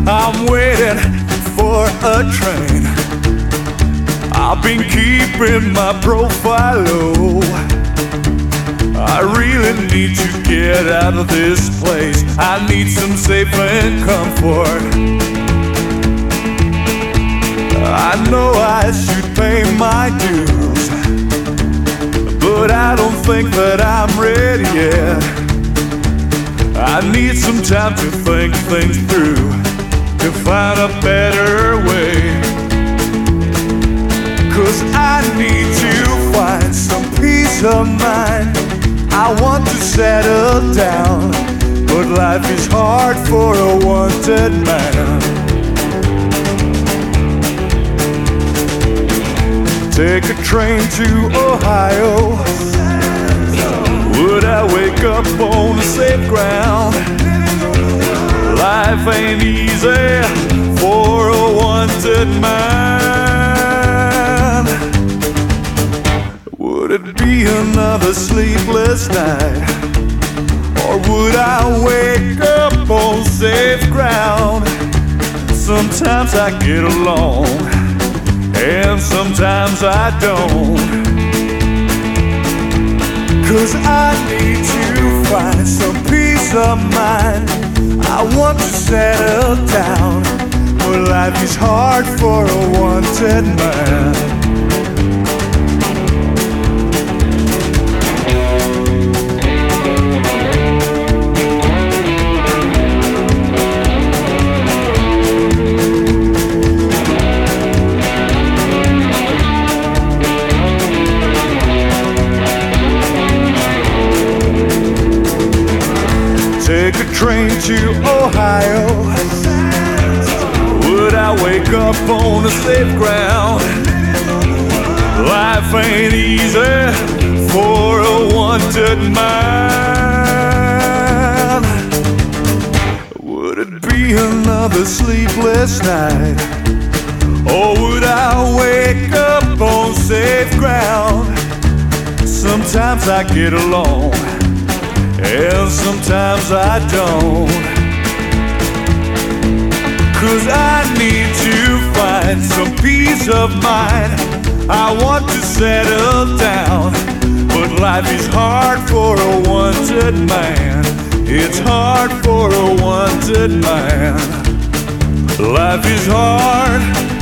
I'm waiting for a train. I've been keeping my profile low. I really need to get out of this place. I need some safe and comfort. I know I should pay my dues, but I don't think that I'm ready yet. I need some time to think things through, to find a better way. 'Cause I need to find some peace of mind. I want to settle down, but life is hard for a wanted man. Take a train to Ohio. Would I wake up on the safe ground? Life ain't easy for a wanted man. Would it be another sleepless night? Or would I wake up on safe ground? Sometimes I get along, and sometimes I don't. 'Cause I need to find some peace of mind. I want to settle down, but life is hard for a wanted man. Take a train to Ohio. Would I wake up on the safe ground? Life ain't easy for a wanted man. Would it be another sleepless night? Or would I wake up on safe ground? Sometimes I get along, and sometimes I don't. 'Cause I need to find some peace of mind. I want to settle down, but life is hard for a wanted man. It's hard for a wanted man. Life is hard